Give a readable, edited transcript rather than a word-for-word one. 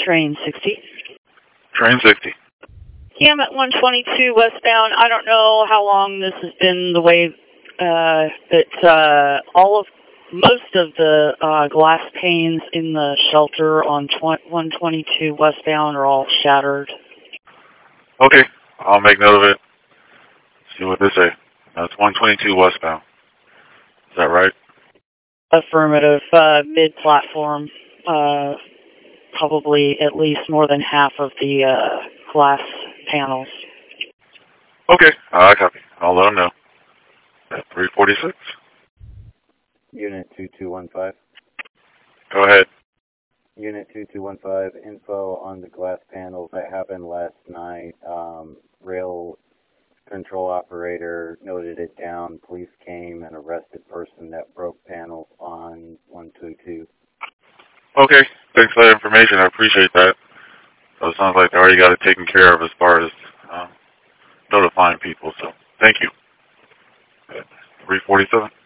Train 60. Train 60. Yeah, I'm at 122 westbound. I don't know how long this has been the way that most of the glass panes in the shelter on 122 westbound are all shattered. Okay, I'll make note of it. See what they say. That's 122 westbound. Is that right? Affirmative. Mid-platform. Probably at least more than half of the glass panels. Okay, I copy. I'll let them know. At 346. Unit 2215. Go ahead. Unit 2215, info on the glass panels that happened last night. Rail control operator noted it down. Police came and arrested person that broke panels on 122. Okay, thanks for that information. I appreciate that. So it sounds like they already got it taken care of as far as notifying people. So thank you. 347.